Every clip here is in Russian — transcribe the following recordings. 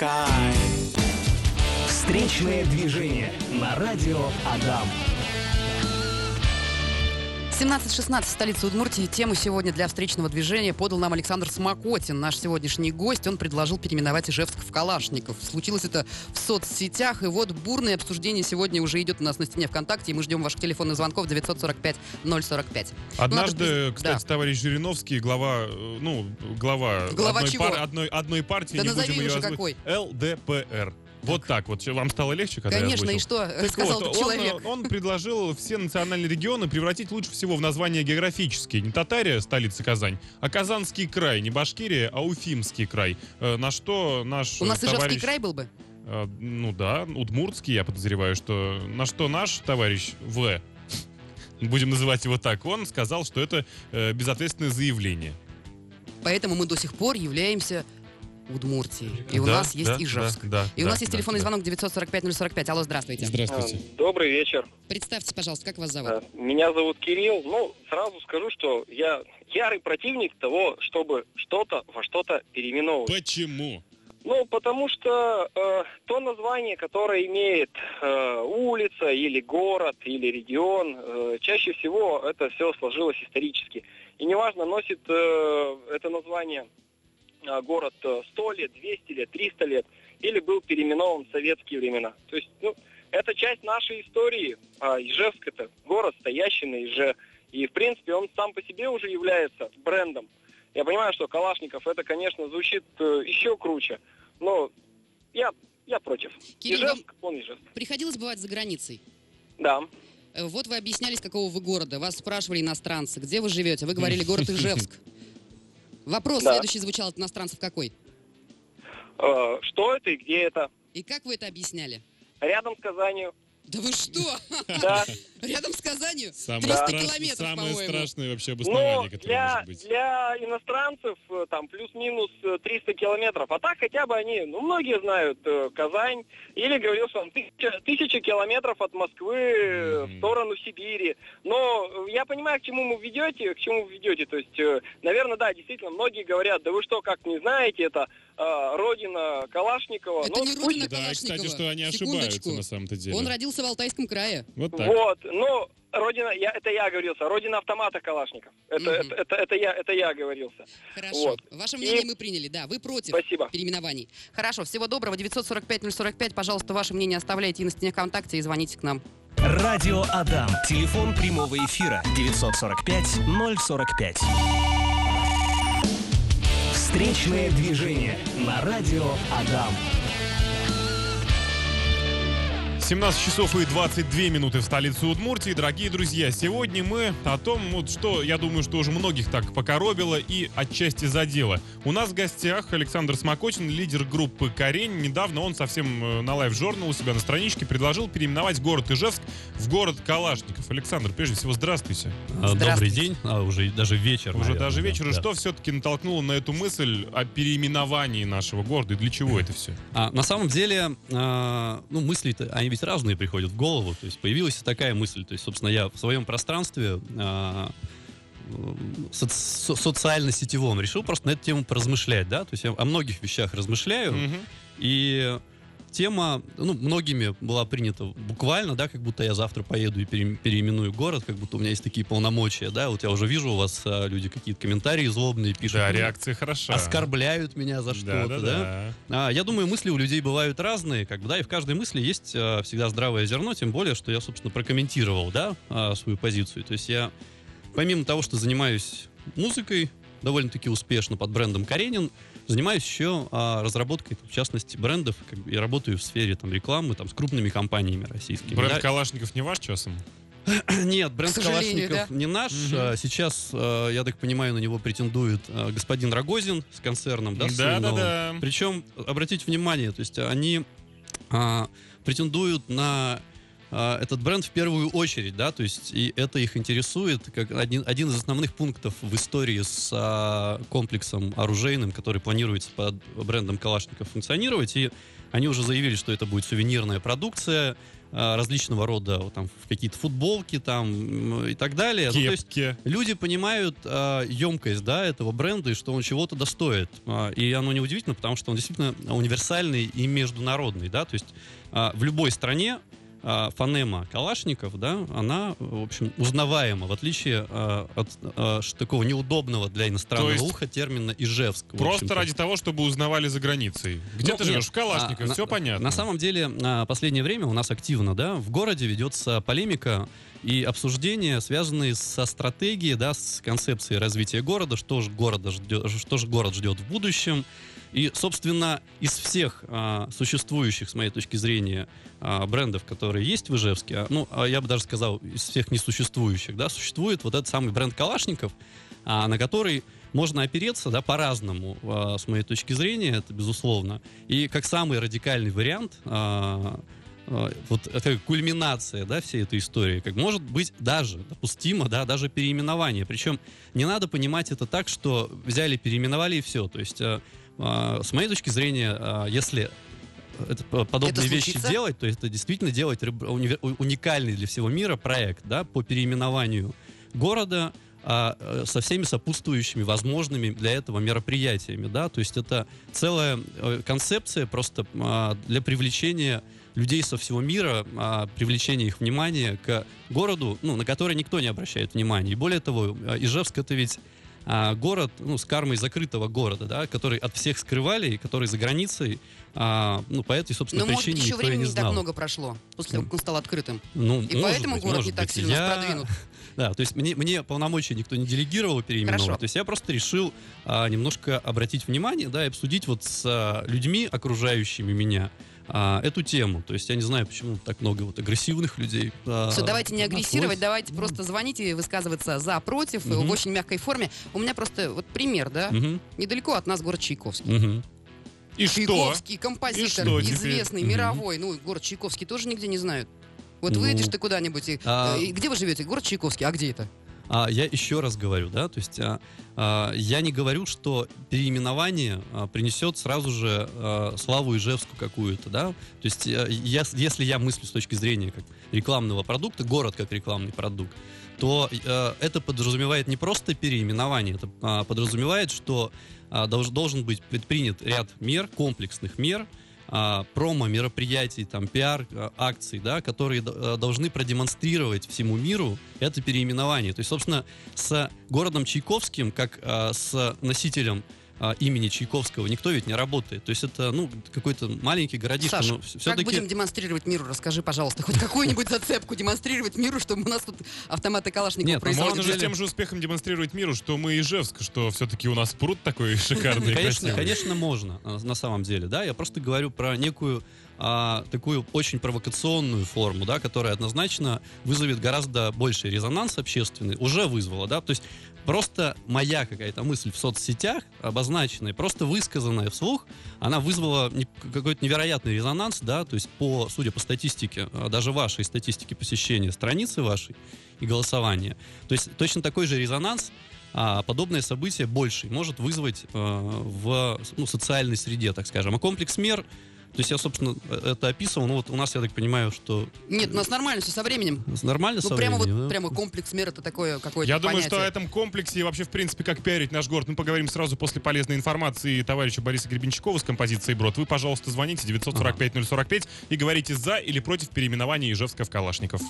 sky. Встречное движение на радио Адам. 17:16 в столице Удмуртии. Тему сегодня для встречного движения подал нам Александр Смокотин, наш сегодняшний гость. Он предложил переименовать Ижевск в Калашников. Случилось это в соцсетях, и вот бурное обсуждение сегодня уже идет у нас на стене ВКонтакте, и мы ждем ваших телефонных звонков 945-045. Однажды, кстати, товарищ Жириновский, глава одной партии, да не назови будем ее уже озвучивать, какой. ЛДПР. Вот так вот. Вам стало легче, когда Конечно, я и озвучил? что сказал вот, этот человек? Он предложил все национальные регионы превратить лучше всего в названия географические. Не Татария, столица Казань, а Казанский край. Не Башкирия, а Уфимский край. На что наш У нас товарищ... Ижевский край был бы? Ну да, Удмуртский, я подозреваю, что... На что наш товарищ В, будем называть его так, он сказал, что это безответственное заявление. Поэтому мы до сих пор являемся Удмуртией. И у нас есть Ижевск. И у нас есть телефонный звонок 945-045. Алло, здравствуйте. Здравствуйте. Добрый вечер. Представьте, пожалуйста, как вас зовут? Меня зовут Кирилл. Сразу скажу, что я ярый противник того, чтобы что-то во что-то переименовывать. Почему? Потому что то название, которое имеет улица или город или регион, чаще всего это все сложилось исторически. И неважно, носит это название город 100 лет, 200 лет, 300 лет, или был переименован в советские времена. То есть, это часть нашей истории. А Ижевск — это город, стоящий на Иже. И, в принципе, он сам по себе уже является брендом. Я понимаю, что Калашников, это, конечно, звучит еще круче, но я против. Кирилл, Ижевск, он Ижевск. Приходилось бывать за границей? Да. Вот вы объяснялись, какого вы города. Вас спрашивали иностранцы, где вы живете. Вы говорили город Ижевск. Вопрос следующий звучал от иностранцев какой? Что это и где это? И как вы это объясняли? Рядом с Казанью. Да вы что? Да. Рядом с Казанью? Самое 300 километров, самое по-моему. страшное вообще обоснование, которое может быть. Для иностранцев там плюс-минус 300 километров. А так хотя бы они, многие знают Казань. Или говорил, что 1000 километров от Москвы в сторону Сибири. Но я понимаю, к чему вы ведете. То есть, наверное, да, действительно, многие говорят, да вы что, как не знаете, это родина Калашникова. Это не родина Да, Калашникова. кстати, что они ошибаются на самом-то деле. Он родился в Алтайском крае. Вот так. Родина, это я говорился, родина автомата Калашников. Это я говорился. Хорошо. Ваше мнение мы приняли, да. Вы против переименований. Хорошо, всего доброго. 945-045. Пожалуйста, ваше мнение оставляйте и на стене ВКонтакте, и звоните к нам. Радио Адам. Телефон прямого эфира 945-045. Встречное движение на радио Адам. 17 часов и 22 минуты в столице Удмуртии. Дорогие друзья, сегодня мы о том, что, я думаю, что уже многих так покоробило и отчасти задело. У нас в гостях Александр Смокотин, лидер группы «Карень». Недавно он совсем на Live Journal у себя на страничке предложил переименовать город Ижевск в город Калашников. Александр, прежде всего, здравствуйте. Добрый день, уже даже вечер. Уже наверное, даже вечер. да. И что все-таки натолкнуло на эту мысль о переименовании нашего города? И для чего это все? На самом деле, мысли-то, они ведь разные приходят в голову. То есть появилась такая мысль. То есть, собственно, я в своем пространстве социально-сетевом решил просто на эту тему поразмышлять, да. То есть я о многих вещах размышляю. И тема, многими была принята буквально, да, как будто я завтра поеду и переименую город, как будто у меня есть такие полномочия, да, вот я уже вижу, у вас люди какие-то комментарии злобные пишут. Да, реакция хороша. Оскорбляют меня за что-то, да. Я думаю, мысли у людей бывают разные, и в каждой мысли есть всегда здравое зерно, тем более, что я, собственно, прокомментировал, да, свою позицию. То есть я, помимо того, что занимаюсь музыкой довольно-таки успешно под брендом «Каренин», занимаюсь еще разработкой, в частности, брендов. Я работаю в сфере рекламы с крупными компаниями российскими. Бренд Калашников не ваш часом? Нет, бренд Калашников не наш. Сейчас, я так понимаю, на него претендует господин Рогозин с концерном. Да. Причем, обратите внимание, то есть они претендуют на этот бренд в первую очередь, да, то есть и это их интересует как один из основных пунктов в истории с комплексом оружейным, который планируется под брендом Калашников функционировать, и они уже заявили, что это будет сувенирная продукция различного рода, там, какие-то футболки там и так далее. Кепки. Ну, то есть люди понимают емкость, да, этого бренда и что он чего-то достоит. И оно неудивительно, потому что он действительно универсальный и международный, да, то есть в любой стране фонема Калашников, да, она, в общем, узнаваема, в отличие от такого неудобного для иностранного уха термина Ижевск. Просто ради того, чтобы узнавали за границей. Где ты живешь? В Калашников, все понятно. На самом деле, последнее время у нас активно, да, в городе ведется полемика и обсуждения, связанные со стратегией, да, с концепцией развития города, что же город ждет в будущем. И, собственно, из всех существующих, с моей точки зрения, брендов, которые есть в Ижевске, я бы даже сказал, из всех несуществующих, да, существует вот этот самый бренд Калашников, на который можно опереться, да, по-разному, с моей точки зрения, это безусловно. И как самый радикальный вариант, вот это кульминация, да, всей этой истории, как может быть даже допустимо, да, даже переименование. Причем не надо понимать это так, что взяли, переименовали и все. То есть с моей точки зрения, если подобные вещи делать, то это действительно делать уникальный для всего мира проект, да, по переименованию города со всеми сопутствующими возможными для этого мероприятиями, да, то есть это целая концепция просто для привлечения людей со всего мира, привлечения их внимания к городу, на который никто не обращает внимания. И более того, Ижевск — это ведь город, с кармой закрытого города, да, который от всех скрывали, и который за границей, по этой, собственно, причине никто и не знал. Но, может, еще времени не так много прошло, после того, как он стал открытым. И поэтому город не так сильно продвинут. Да, то есть мне полномочия никто не делегировал переименовать. Хорошо. То есть я просто решил немножко обратить внимание, да, и обсудить вот с людьми, окружающими меня, эту тему. То есть я не знаю, почему так много вот агрессивных людей. Все, давайте не агрессировать, давайте просто звоните и высказываться за, против, в очень мягкой форме. У меня просто вот пример, да, недалеко от нас город Чайковский. И Чайковский, что? композитор, известный, мировой. Город Чайковский тоже нигде не знают. Вот выйдешь ты куда-нибудь, где вы живете? Город Чайковский, а где это? Я еще раз говорю, да, то есть я не говорю, что переименование принесет сразу же славу Ижевску какую-то, да, то есть если я мыслю с точки зрения как рекламного продукта, город как рекламный продукт, то это подразумевает не просто переименование, это подразумевает, что должен быть предпринят ряд мер, комплексных мер, промо-мероприятий, там, пиар-акций, да, которые должны продемонстрировать всему миру это переименование. То есть, собственно, с городом Чайковским, как с носителем имени Чайковского, никто ведь не работает. То есть это, какой-то маленький городишко. Саша, как будем демонстрировать миру? Расскажи, пожалуйста, хоть какую-нибудь зацепку демонстрировать миру, чтобы у нас тут автоматы Калашникова производили. Можно же тем же успехом демонстрировать миру, что мы Ижевск, что все-таки у нас пруд такой шикарный. Конечно, можно, на самом деле, да. Я просто говорю про некую такую очень провокационную форму, да, которая однозначно вызовет гораздо больший резонанс общественный, уже вызвала, да, то есть просто моя какая-то мысль в соцсетях, обозначенная, просто высказанная вслух, она вызвала какой-то невероятный резонанс, да, то есть судя по статистике, даже вашей статистике посещения страницы вашей и голосования, то есть точно такой же резонанс подобное событие больший может вызвать в социальной среде, так скажем. А комплекс мер, то есть я, собственно, это описывал, но вот у нас, я так понимаю, что... Нет, у нас нормально все со временем. Нормально со временем, прямо комплекс мер — это такое какое-то Я понятие. думаю, что о этом комплексе и вообще, в принципе, как пиарить наш город, мы поговорим сразу после полезной информации товарища Бориса Гребенщикова с композицией «Брод». Вы, пожалуйста, звоните 945-045 и говорите за или против переименования Ижевска в Калашников.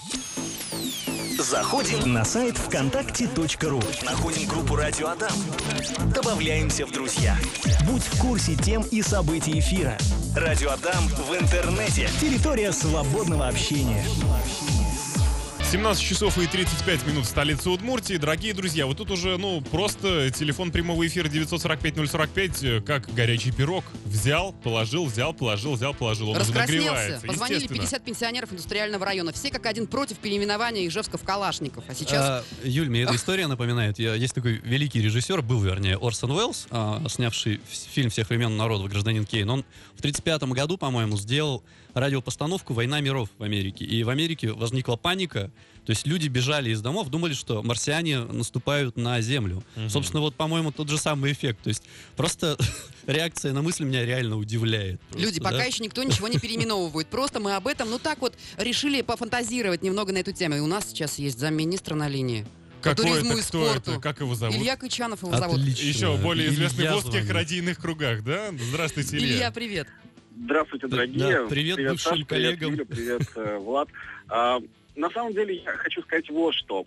Заходим на сайт вконтакте.ру. Находим группу «Радио Адам». Добавляемся в друзья. Будь в курсе тем и событий эфира. «Радио Адам» в интернете. Территория свободного общения. 17 часов и 35 минут в столице Удмуртии. Дорогие друзья, вот тут уже, просто телефон прямого эфира 945-045, как горячий пирог. Взял, положил. Он уже нагревается. Позвонили 50 пенсионеров индустриального района. Все как один против переименования Ижевска в Калашников. А сейчас... Юль, мне эта история напоминает. Есть такой великий режиссер, вернее, Орсон Уэллс, снявший фильм всех времен народов «Гражданин Кейн». Он в 1935 году, по-моему, сделал радиопостановку «Война миров» в Америке. И в Америке возникла паника. То есть люди бежали из домов, думали, что марсиане наступают на Землю. Собственно, по-моему, тот же самый эффект. То есть просто реакция на мысль меня реально удивляет. Люди, пока еще никто ничего не переименовывает. Просто мы об этом, решили пофантазировать немного на эту тему. И у нас сейчас есть замминистра на линии. По туризму и спорту. Как его зовут? Илья Кычанов его зовут. Еще более известный в узких радийных кругах, да? Здравствуйте, Илья. Илья, привет. Здравствуйте, дорогие. Да, привет бывшим Саша, коллегам. Привет, Влад. На самом деле, я хочу сказать вот что.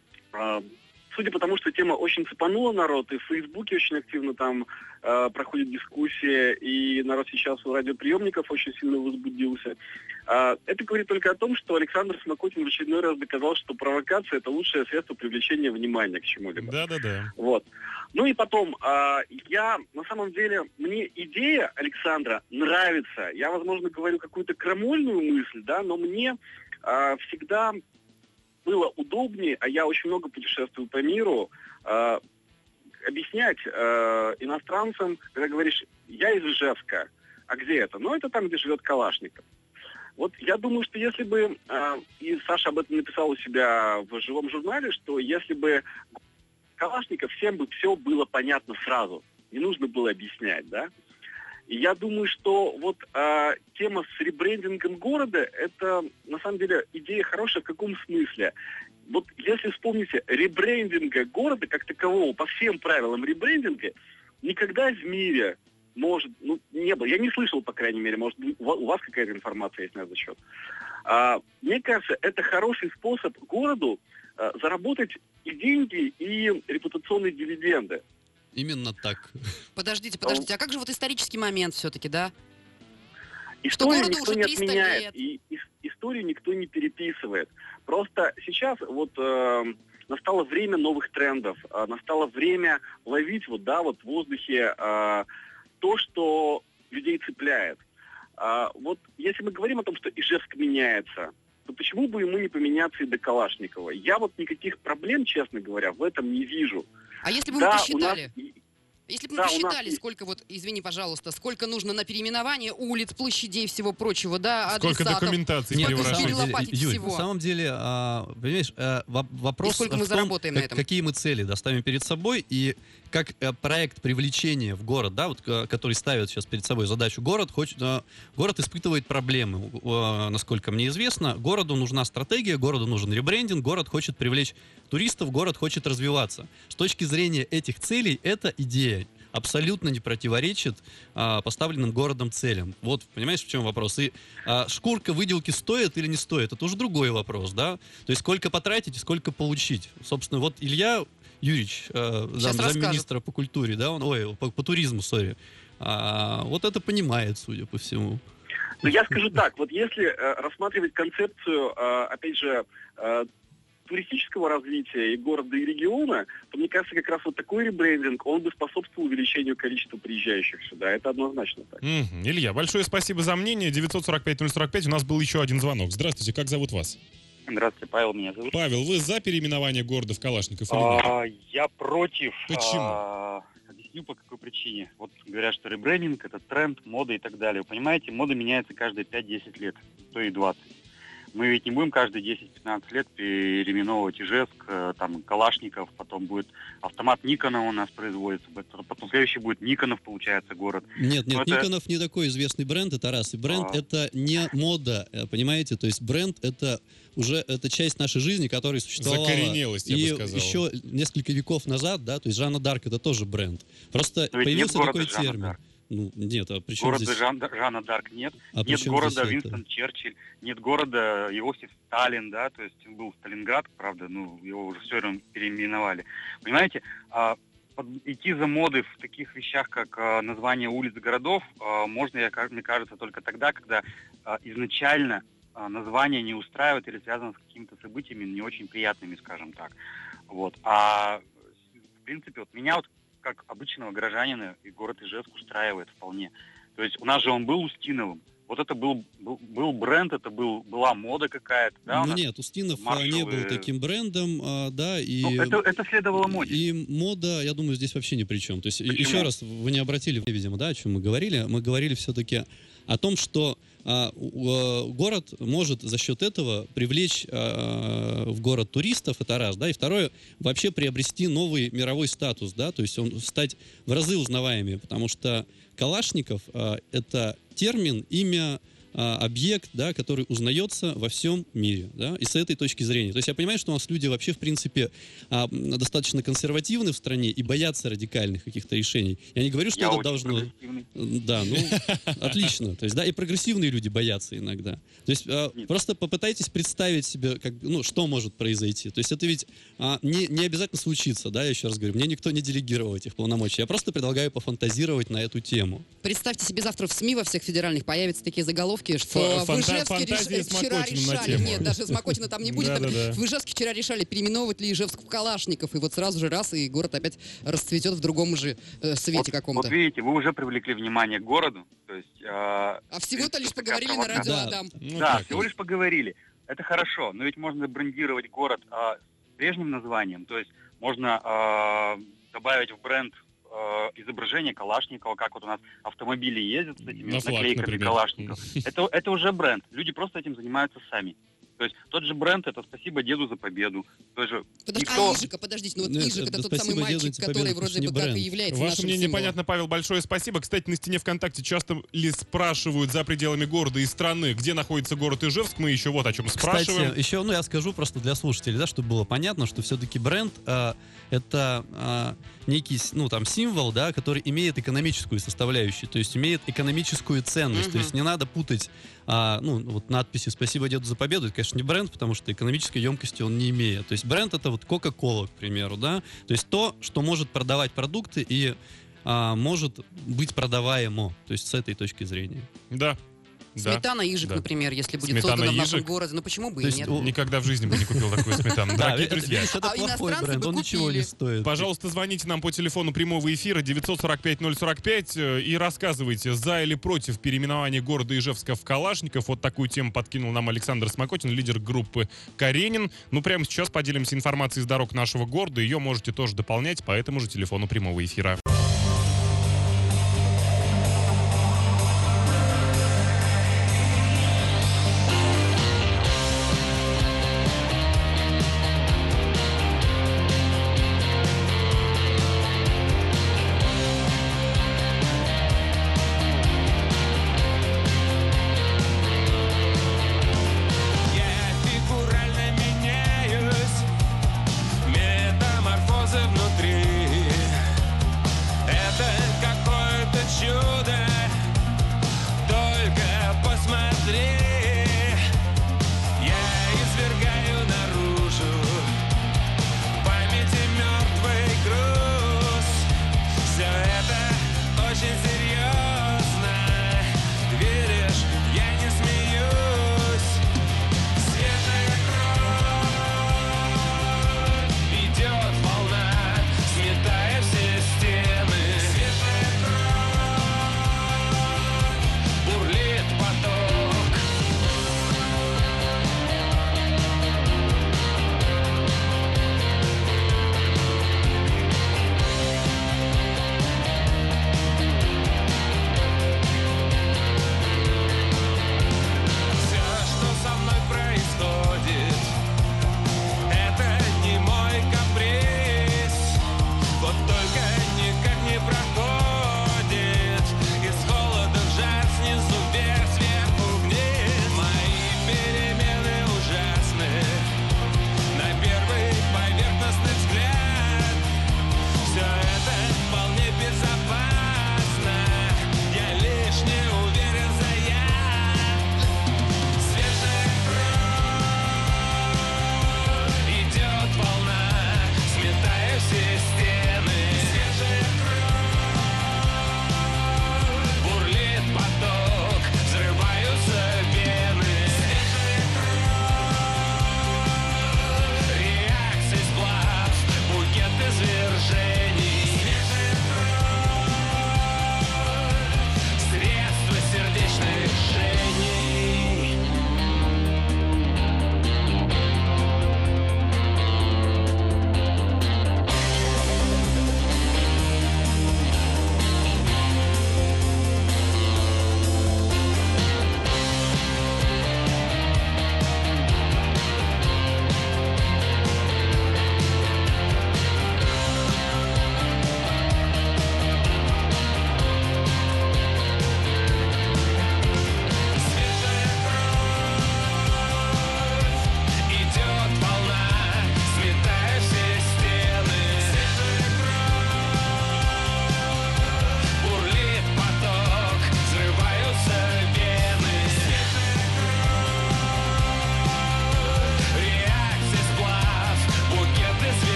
Судя по тому, что тема очень цепанула народ, и в Фейсбуке очень активно там проходит дискуссия, и народ сейчас у радиоприемников очень сильно возбудился, это говорит только о том, что Александр Смокотин в очередной раз доказал, что провокация — это лучшее средство привлечения внимания к чему-либо. Да. Вот. Ну и потом, на самом деле, мне идея Александра нравится. Я, возможно, говорю какую-то крамольную мысль, да, но мне всегда было удобнее, а я очень много путешествую по миру, объяснять иностранцам, когда говоришь: я из Ижевска, а где это? Это там, где живет Калашников. Вот я думаю, что если бы, и Саша об этом написал у себя в живом журнале, что если бы Калашников, всем бы все было понятно сразу, не нужно было объяснять, да? И я думаю, что тема с ребрендингом города, это на самом деле идея хорошая в каком смысле? Вот если вспомните, ребрендинга города как такового, по всем правилам ребрендинга, никогда в мире не было. Я не слышал, по крайней мере, может, у вас какая-то информация есть на этот счет. Мне кажется, это хороший способ городу заработать и деньги, и репутационные дивиденды. Именно так. Подождите, а как же исторический момент все-таки, да? Историю никто не отменяет, и историю никто не переписывает. Просто сейчас настало время новых трендов, настало время ловить в воздухе то, что людей цепляет. Если мы говорим о том, что Ижевск меняется, то почему бы ему не поменяться и до Калашникова? Я никаких проблем, честно говоря, в этом не вижу. А если бы мы посчитали? Если бы мы посчитали, сколько, извини, пожалуйста, сколько нужно на переименование улиц, площадей, всего прочего, да, адресатов. Сколько документации Юль, на самом деле, понимаешь, вопрос сколько мы заработаем на этом? Какие мы цели ставим перед собой, и как проект привлечения в город, да, который ставит сейчас перед собой задачу город испытывает проблемы, насколько мне известно. Городу нужна стратегия, городу нужен ребрендинг, город хочет привлечь туристов, город хочет развиваться. С точки зрения этих целей, эта идея абсолютно не противоречит поставленным городом целям. Понимаешь, в чем вопрос? И шкурка выделки стоит или не стоит, это уже другой вопрос, да? То есть сколько потратить и сколько получить. Собственно, Илья Юрьевич, замминистра по культуре, да, по туризму, это понимает, судя по всему. Я скажу так, если рассматривать концепцию, опять же, туристического развития и города, и региона, то, мне кажется, как раз такой ребрендинг, он бы способствовал увеличению количества приезжающих сюда. Это однозначно так. Илья, большое спасибо за мнение. 945-045. У нас был еще один звонок. Здравствуйте, как зовут вас? Здравствуйте, Павел меня зовут. Павел, вы за переименование города в Калашников или нет? Я против. Почему? Объясню, по какой причине. Говорят, что ребрендинг — это тренд, мода и так далее. Вы понимаете, мода меняется каждые 5-10 лет, то и 20. Мы ведь не будем каждые 10-15 лет переименовывать Ижевск, Калашников, потом будет автомат Никона у нас производится, потом следующий будет Никонов, получается, город. Нет, Никонов не такой известный бренд, это раз. И бренд это не мода, понимаете? То есть бренд это часть нашей жизни, которая существовала. Закоренелость, я бы сказал. Еще несколько веков назад, да, то есть Жанна Дарк это тоже бренд. Просто появился такой термин. Нет, а при чем города здесь? Жанна Дарк нет. Нет города Винстон Черчилль, нет города Иосиф Сталин, да, то есть был Сталинград, правда, его уже все равно переименовали. Понимаете, идти за модой в таких вещах, как название улиц городов, можно, мне кажется, только тогда, когда изначально название не устраивает или связано с какими-то событиями не очень приятными, скажем так. Вот. А в принципе, вот меня вот как обычного горожанина и город Ижевск устраивает вполне. То есть у нас же он был Устиновым. Вот это был бренд, это была мода какая-то. Да, ну нет, Устинов не был таким брендом, да, и... Ну, это следовало моде. И мода, я думаю, здесь вообще ни при чем. То есть, еще раз, вы не обратили, видимо, да, о чем мы говорили. Мы говорили все-таки о том, что город может за счет этого привлечь в город туристов, это раз, да, и второе, вообще приобрести новый мировой статус, да, то есть он стать в разы узнаваемее, потому что Калашников это термин, имя, объект, да, который узнается во всем мире, да, и с этой точки зрения. То есть я понимаю, что у нас люди вообще, в принципе, достаточно консервативны в стране и боятся радикальных каких-то решений. Я не говорю, что это должно... Да, ну, отлично. То есть, да, и прогрессивные люди боятся иногда. То есть просто попытайтесь представить себе, как, ну, что может произойти. То есть это ведь не обязательно случится, да, я еще раз говорю, мне никто не делегировал этих полномочий. Я просто предлагаю пофантазировать на эту тему. Представьте себе, завтра в СМИ во всех федеральных появятся такие заголовки, что в Ижевске вчера решали... Нет, даже Смокотина там не будет. В Ижевске вчера решали, переименовывать ли Ижевск в Калашников. И вот сразу же раз, и город опять расцветет в другом же свете каком-то. Вот видите, вы уже привлекли внимание к городу. То есть, а всего-то лишь поговорили на радио Адам. Да, всего лишь поговорили. Это хорошо, но ведь можно брендировать город с прежним названием. То есть можно добавить в бренд изображение Калашникова, как вот у нас автомобили ездят с этими наклейками Калашникова. Это уже бренд. Люди просто этим занимаются сами. То есть тот же бренд — это «Спасибо деду за победу». Ижика, подождите, ну вот Ижик — это тот самый мальчик, который вроде бы как и является Ваше нашим мнение символом. понятно, Павел, большое спасибо. Кстати, на стене ВКонтакте часто ли спрашивают за пределами города и страны, где находится город Ижевск? Мы еще вот о чем спрашиваем. Кстати, еще, я скажу просто для слушателей, да, чтобы было понятно, что все-таки бренд это некий, символ, да, который имеет экономическую составляющую, то есть имеет экономическую ценность. То есть не надо путать надписи «Спасибо деду за победу». Это, конечно, не бренд, потому что экономической емкости он не имеет. То есть бренд — это вот Coca-Cola, к примеру, да. То есть то, что может продавать продукты и может быть продаваемо. То есть с этой точки зрения. Да. Сметана Ижик, например, если будет создана в нашем городе. Ну почему бы и нет? Никогда в жизни бы не купил такую сметану. Дорогие друзья. Это плохой бренд, он ничего не стоит. Пожалуйста, звоните нам по телефону прямого эфира 945-045 и рассказывайте, за или против переименования города Ижевска в Калашников. Вот такую тему подкинул нам Александр Смокотин, лидер группы «Каренин». Прямо сейчас поделимся информацией из дорог нашего города. Ее можете тоже дополнять по этому же телефону прямого эфира.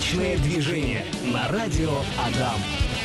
Встречное движение на радио Адам.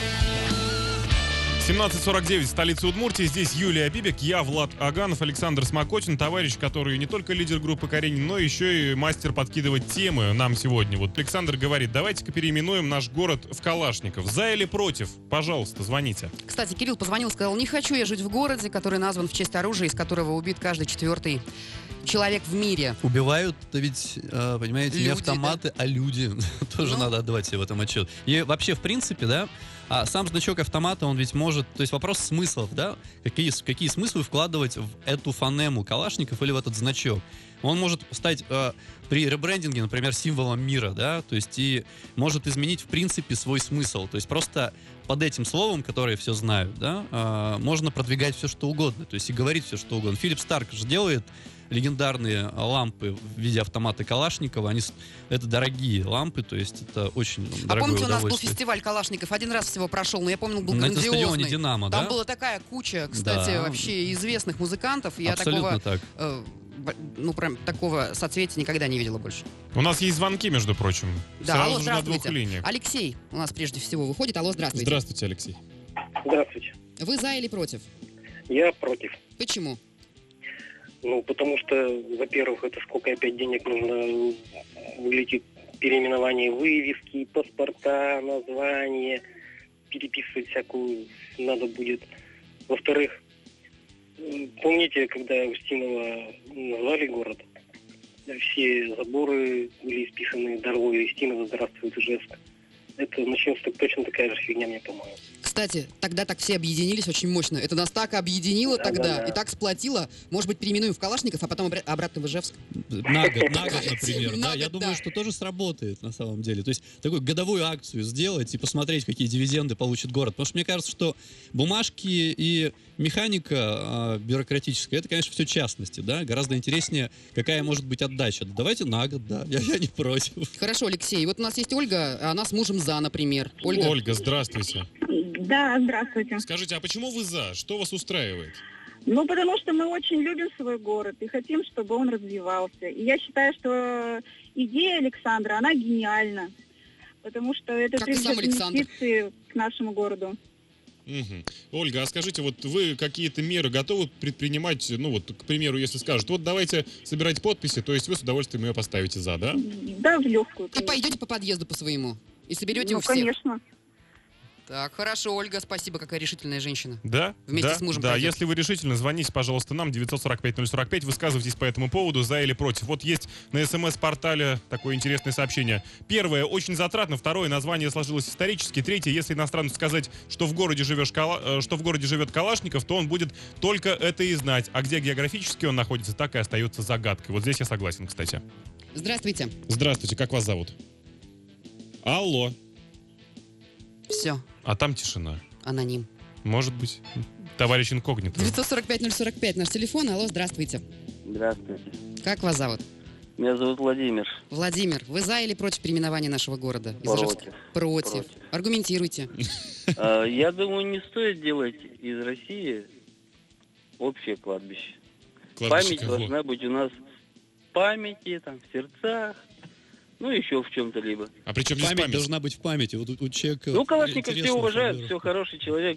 17:49, столица Удмуртии. Здесь Юлия Бибик, я Влад Аганов, Александр Смокотин, товарищ, который не только лидер группы Каренин, но еще и мастер подкидывать темы нам сегодня. Вот Александр говорит, давайте-ка переименуем наш город в Калашников. За или против? Пожалуйста, звоните. Кстати, Кирилл позвонил, сказал, не хочу я жить в городе, который назван в честь оружия, из которого убит каждый 4-й человек в мире. Убивают-то ведь, понимаете, не Люди, автоматы, а люди. Тоже надо отдавать себе в этом отчет. И вообще, в принципе, да, сам значок автомата, он ведь может... То есть вопрос смыслов, да? Какие смыслы вкладывать в эту фонему Калашников или в этот значок? Он может стать при ребрендинге, например, символом мира, да? То есть и может изменить, в принципе, свой смысл. То есть просто под этим словом, которое все знают, да, можно продвигать все, что угодно. То есть и говорить все, что угодно. Филипп Старк же делает легендарные лампы в виде автомата Калашникова. Это дорогие лампы, то есть это очень дорогое удовольствие. А помните, у нас был фестиваль Калашников, один раз всего прошел, но я помню, он был на стадионе грандиозный. «Динамо», Там да? была такая куча, кстати, Да. вообще известных музыкантов. Я Абсолютно такого, так. ну, прям такого соцветия никогда не видела больше. У нас есть звонки, между прочим. Да, Сразу алло, же на двух здравствуйте. линиях. Алексей у нас прежде всего выходит. Алло, здравствуйте. Здравствуйте, Алексей. Здравствуйте. Вы за или против? Я против. Почему? Ну, потому что, во-первых, это сколько опять денег нужно улететь, переименование вывески, паспорта, название, переписывать всякую надо будет. Во-вторых, помните, когда Устинова назвали город, все заборы были исписаны дорогой Устинова, здравствует Ижевск. Это начнется точно такая же фигня, мне по-моему. Кстати, тогда так все объединились очень мощно. Это нас так объединило тогда и так сплотило. Может быть, переименуем в Калашников, а потом обратно в Ижевск. На год, например. На Да, я год, думаю, да. что тоже сработает на самом деле. То есть такую годовую акцию сделать и посмотреть, какие дивиденды получит город. Потому что мне кажется, что бумажки и механика бюрократическая, это, конечно, все частности, да. Гораздо интереснее, какая может быть отдача. Да давайте на год, да. Я не против. Хорошо, Алексей. Вот у нас есть Ольга, а она с мужем за, например. Ольга. Здравствуйте. Да, здравствуйте. Скажите, а почему вы за? Что вас устраивает? Ну, потому что мы очень любим свой город и хотим, чтобы он развивался. И я считаю, что идея Александра, она гениальна. Потому что это Как и сам привлечет Александр. инвестиции к нашему городу. Мгм. Ольга, а скажите, вот вы какие-то меры готовы предпринимать, ну вот, к примеру, если скажут, вот давайте собирать подписи, то есть вы с удовольствием ее поставите за, да? Да, в легкую. И конечно. пойдете по подъезду по своему. И соберете Ну, у всех. конечно. Так, хорошо, Ольга, спасибо, какая решительная женщина. Да? Вместе да, с мужем Да, пойдет. если вы решительно, звоните, пожалуйста, нам, 945-045, высказывайтесь по этому поводу, за или против. Вот есть на СМС-портале такое интересное сообщение. Первое, очень затратно. Второе, название сложилось исторически. Третье, если иностранцу сказать, что в городе живет Калашников, то он будет только это и знать. А где географически он находится, так и остается загадкой. Вот здесь я согласен, кстати. Здравствуйте. Здравствуйте, как вас зовут? Алло. Все, А там тишина. аноним. Может быть, товарищ инкогнито. 945-045 наш телефон. Алло, здравствуйте. Здравствуйте. Как вас зовут? Меня зовут Владимир. Владимир, вы за или против переименования нашего города? из Против. Ижевска? Против. Аргументируйте. Я думаю, не стоит делать из России общее кладбище. Кладбище Память кого? должна быть у нас в памяти, там, в сердцах, ну, еще в чем-то либо. А при чем здесь Память память? должна быть в памяти. Вот у человека... Ну, Калашников все интересная уважают, формулировка. все хороший человек.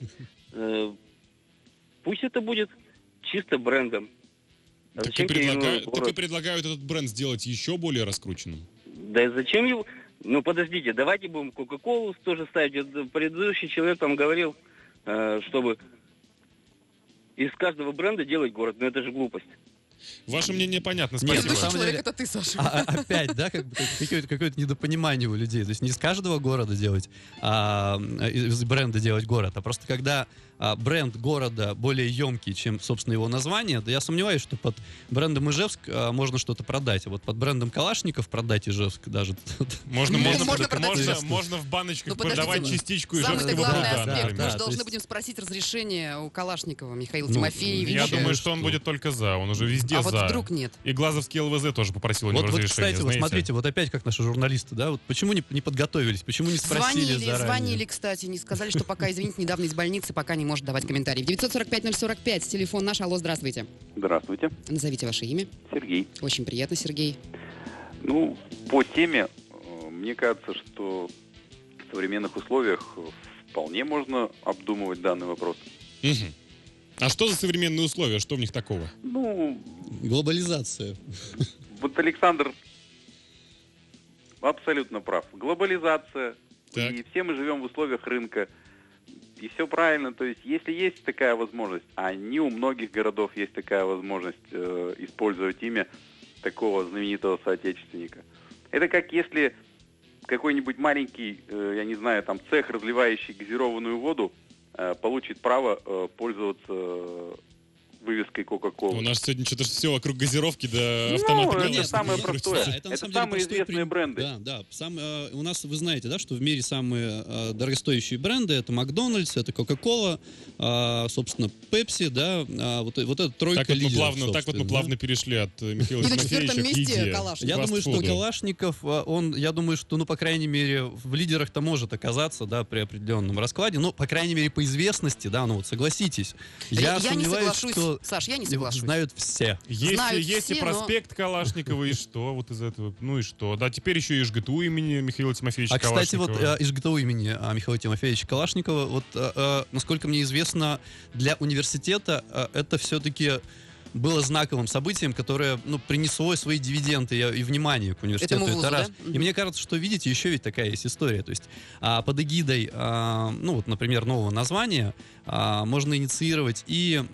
Пусть это будет чисто брендом. А Так и, зачем переименовывать так и город? предлагают этот бренд сделать еще более раскрученным. Да и зачем его? Ну, подождите, давайте будем Кока-Колу тоже ставить. Вот предыдущий человек там говорил, чтобы из каждого бренда делать город. Но это же глупость. Ваше мнение понятно, Нет, спасибо. на самом Человек, деле- это ты, Саша. Опять, да, как бы какое-то недопонимание у людей. То есть не из каждого города делать, из бренда делать город, а просто когда бренд города более емкий, чем, собственно, его название, да я сомневаюсь, что под брендом Ижевск можно что-то продать. А вот под брендом Калашников продать Ижевск даже... Можно продать. можно в баночках Ну, подождите, продавать частичку Самый Ижевского главный пруда, аспект. например. Мы же то должны есть- будем спросить разрешение у Калашникова Михаила Ну, Тимофеевича. Я Еще думаю, что он что? будет только за. Он уже везде А вот за. вдруг нет? И Глазовский ЛВЗ тоже попросил у него Вот, разрешения, кстати, вот знаете? смотрите, вот опять как наши журналисты, да, вот почему не подготовились, почему не спросили заранее? Звонили, кстати, не сказали, что пока, извините, недавно из больницы, пока не может давать комментарии. 945-045, телефон наш, алло, здравствуйте. Здравствуйте, Назовите ваше имя. Сергей. Очень приятно, Сергей. Ну, по теме, мне кажется, что в современных условиях вполне можно обдумывать данный вопрос. Угу. А что за современные условия? Что в них такого? Глобализация. Вот Александр абсолютно прав. Глобализация. Так. И все мы живем в условиях рынка. И все правильно. То есть, если есть такая возможность, а не у многих городов есть такая возможность использовать имя такого знаменитого соотечественника. Это как если какой-нибудь маленький, я не знаю, там цех, разливающий газированную воду, получит право пользоваться вывеской Coca-Cola. У нас сегодня что-то все вокруг газировки до автомата. Это самое простое. Да, это на самом деле самые простой известные бренды. Да. У нас, вы знаете, да, что в мире самые дорогостоящие бренды — это Макдональдс, это Coca-Cola, собственно, Pepsi, да, вот эта тройка лидеров. Так вот мы плавно перешли от Михаила И на Тимофеевича четвертом к месте еде. Калашников. Я думаю, что Фастфуду. Калашников, я думаю, что, ну, по крайней мере, в лидерах-то может оказаться, да, при определенном раскладе, но, по крайней мере, по известности, да, ну вот согласитесь. Я не сомневаюсь, соглашусь, что Саш, я не соглашусь. знают все. Знают Есть и все, но- проспект Калашникова, и что вот из этого? Ну и что? Да, теперь еще и ЖГТУ имени Михаила Тимофеевича А, кстати, вот Калашникова. из ГТУ имени Михаила Тимофеевича Калашникова, вот, насколько мне известно, для университета это все-таки было знаковым событием, которое, ну, принесло свои дивиденды и внимание к университету. Этому вузу, это раз. да? И мне кажется, что, видите, еще ведь такая есть история. То есть под эгидой, ну, вот, например, нового названия можно инициировать и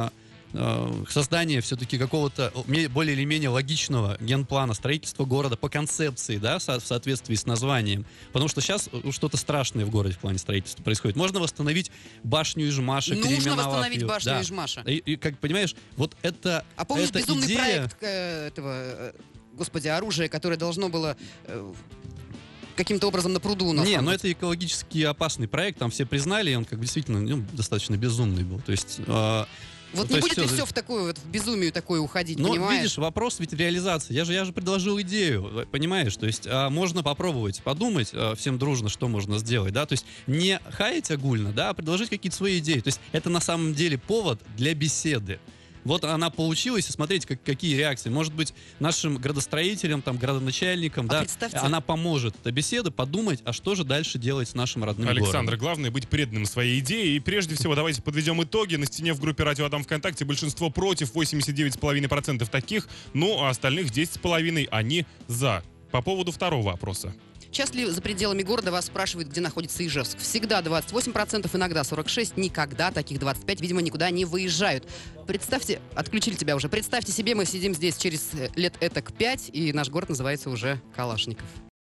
создание все-таки какого-то более или менее логичного генплана строительства города по концепции, да, в соответствии с названием. Потому что сейчас что-то страшное в городе в плане строительства происходит. Можно восстановить башню Ижмаша, Нужно переименовав восстановить ее. башню Да. Ижмаша. И, как понимаешь, вот это А помнишь эта безумный идея... проект этого, господи, оружия, которое должно было каким-то образом на пруду у нас? Не, там но быть? это экологически опасный проект, там все признали, и он как бы действительно достаточно безумный был. То есть... Вот то не есть будет ли все в такую вот в безумие такое уходить, Ну, понимаешь? видишь, вопрос ведь в реализации. Я же предложил идею, понимаешь? То есть можно попробовать, подумать всем дружно, что можно сделать, да? То есть не хаять огульно, да, а предложить какие-то свои идеи. То есть это на самом деле повод для беседы. Вот она получилась, и смотрите, какие реакции. Может быть, нашим градостроителям, там, градоначальникам, да, представьте- она поможет. Эта беседа подумать, а что же дальше делать с нашим родным Александр, городом. главное быть преданным своей идее. И прежде всего давайте подведем итоги. На стене в группе «Радио Адам» ВКонтакте большинство против, 89,5% таких, ну а остальных 10,5% они за. По поводу второго опроса. Часто ли за пределами города вас спрашивают, где находится Ижевск? Всегда 28%, иногда 46%, никогда таких 25%, видимо, никуда не выезжают. Представьте, отключили тебя уже, представьте себе, мы сидим здесь через лет этак 5, и наш город называется уже Калашников.